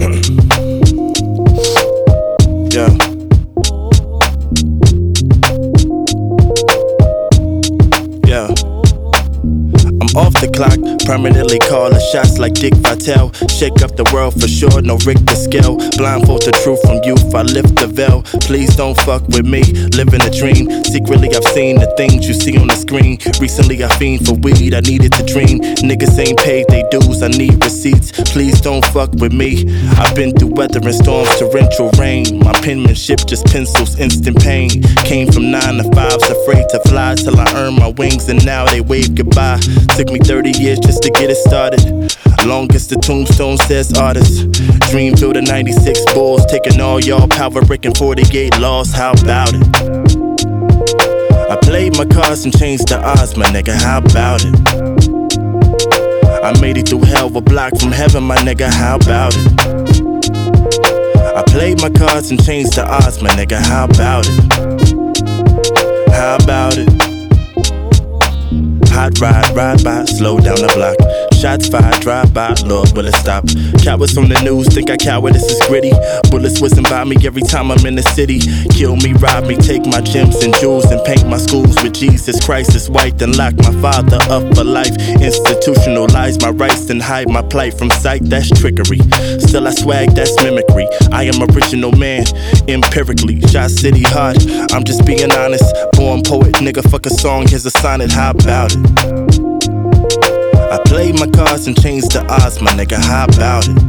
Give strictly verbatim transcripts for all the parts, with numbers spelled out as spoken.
Yeah. Yeah. I'm off the clock, permanently calling shots like Dick Vitale. Shake up the world for sure, no Richter scale. Blindfold the truth from youth, I lift the veil. Please don't fuck with me, living a dream. Secretly I've seen the things you see on the screen. Recently I fiend for weed, I needed to dream. Niggas ain't paid they dues, I need receipts. Please don't fuck with me. I've been through weather and storms, torrential rain. My penmanship just pencils instant pain. Came from nine to fives, afraid to fly till I earned my wings and now they wave goodbye. Took me thirty years just to get it started. Longest the tombstone says artist. Dreamville to ninety-six Bulls, taking all y'all power, breaking forty-eight laws, how about it? I played my cards and changed the odds, my nigga, how about it? I made it through hell, a block from heaven, my nigga, how about it? I played my cards and changed the odds, my nigga, how about it? How about it? Hot ride, ride by, slow down the block. Shots fired, drive by, Lord, will it stop? Cowards on the news think I coward, this is gritty. Bullets whizzing by me every time I'm in the city. Kill me, rob me, take my gems and jewels and paint my schools with Jesus Christ is white. Then lock my father up for life. Institutionalize my rights and hide my plight from sight, that's trickery. Still I swag, that's mimicry. I am original man, empirically. Shot city hard, I'm just being honest. Born poet, nigga, fuck a song, here's a sonnet, how about it? I played my cards and changed the odds, my nigga, how about it?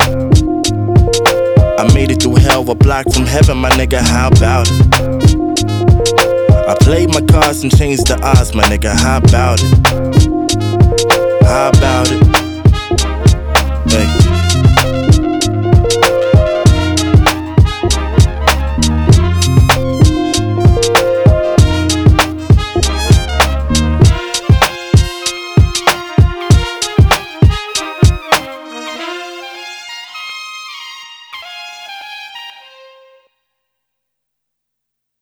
I made it through hell, a block from heaven, my nigga, how about it? I played my cards and changed the odds, my nigga, how about it? How about it?